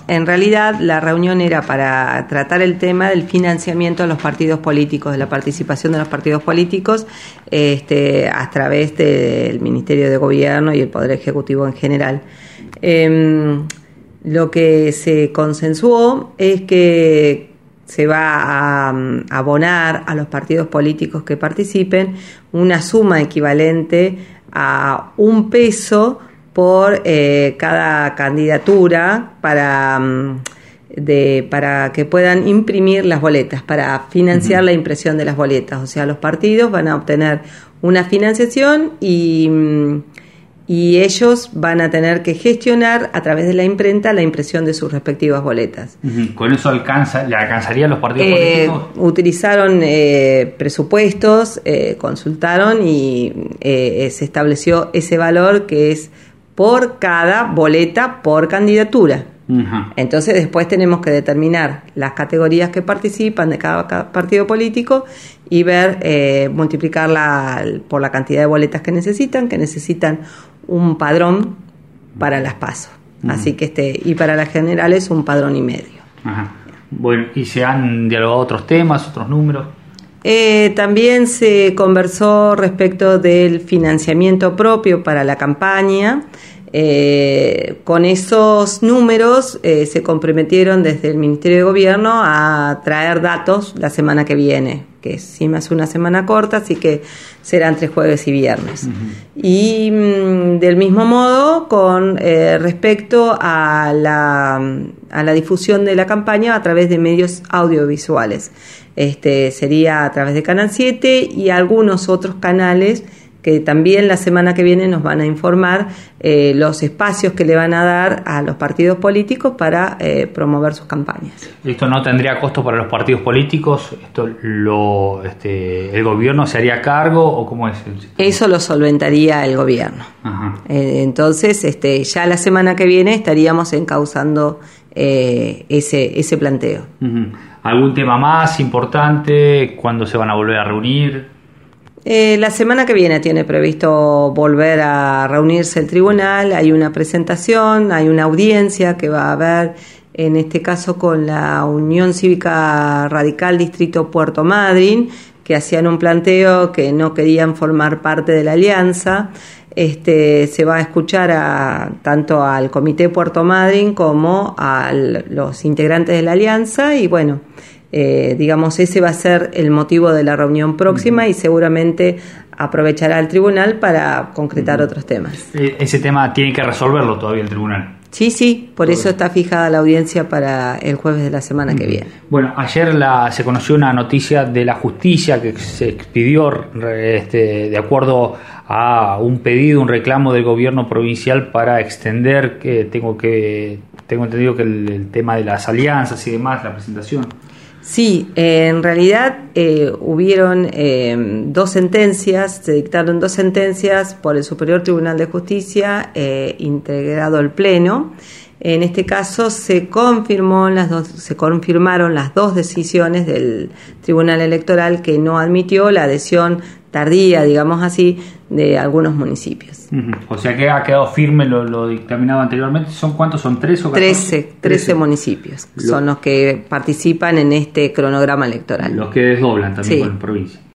en realidad la reunión era para tratar el tema del financiamiento de los partidos políticos, de la participación de los partidos políticos a través del Ministerio de Gobierno y el Poder Ejecutivo en general. Lo que se consensuó es que se va a abonar a los partidos políticos que participen una suma equivalente a $1 por cada candidatura para que puedan imprimir las boletas, para financiar la impresión de las boletas. O sea, los partidos van a obtener una financiación y ellos van a tener que gestionar a través de la imprenta la impresión de sus respectivas boletas. ¿Con eso le alcanzarían los partidos políticos? Utilizaron presupuestos, consultaron y se estableció ese valor que es por cada boleta por candidatura. Entonces después tenemos que determinar las categorías que participan de cada partido político y ver, multiplicarla por la cantidad de boletas que necesitan un padrón para las PASO. Así que y para las generales un padrón y medio. Bueno, ¿y se han dialogado otros temas, otros números? También se conversó respecto del financiamiento propio para la campaña. Con esos números se comprometieron desde el Ministerio de Gobierno a traer datos la semana que viene, que encima es una semana corta, así que será entre jueves y viernes. Y del mismo modo, con respecto a la difusión de la campaña a través de medios audiovisuales. Sería a través de Canal 7 y algunos otros canales que también la semana que viene nos van a informar los espacios que le van a dar a los partidos políticos para promover sus campañas. ¿Esto no tendría costo para los partidos políticos? ¿El gobierno se haría cargo o cómo es? Eso lo solventaría el gobierno. Entonces, ya la semana que viene estaríamos encauzando ese planteo. ¿Algún tema más importante? ¿Cuándo se van a volver a reunir? La semana que viene tiene previsto volver a reunirse el tribunal, hay una presentación, hay una audiencia que va a haber, en este caso con la Unión Cívica Radical Distrito Puerto Madryn, que hacían un planteo que no querían formar parte de la alianza. Se va a escuchar tanto al Comité Puerto Madryn como a los integrantes de la alianza y bueno, ese va a ser el motivo de la reunión próxima y seguramente aprovechará el tribunal para concretar otros temas. Ese tema tiene que resolverlo todavía el tribunal. Sí, por eso está fijada la audiencia para el jueves de la semana que viene. Bueno, ayer se conoció una noticia de la justicia que se expidió de acuerdo a un reclamo del gobierno provincial para extender, tengo entendido que el tema de las alianzas y demás, la presentación. Sí, en realidad hubieron dos sentencias, se dictaron dos sentencias por el Superior Tribunal de Justicia, integrado el Pleno. En este caso se confirmaron las dos decisiones del Tribunal Electoral que no admitió la adhesión tardía, digamos así, de algunos municipios. O sea que ha quedado firme lo dictaminado anteriormente. ¿Son cuántos? ¿Son 3 o 14? 13 municipios son los que participan en este cronograma electoral. Los que desdoblan también sí. Con provincia.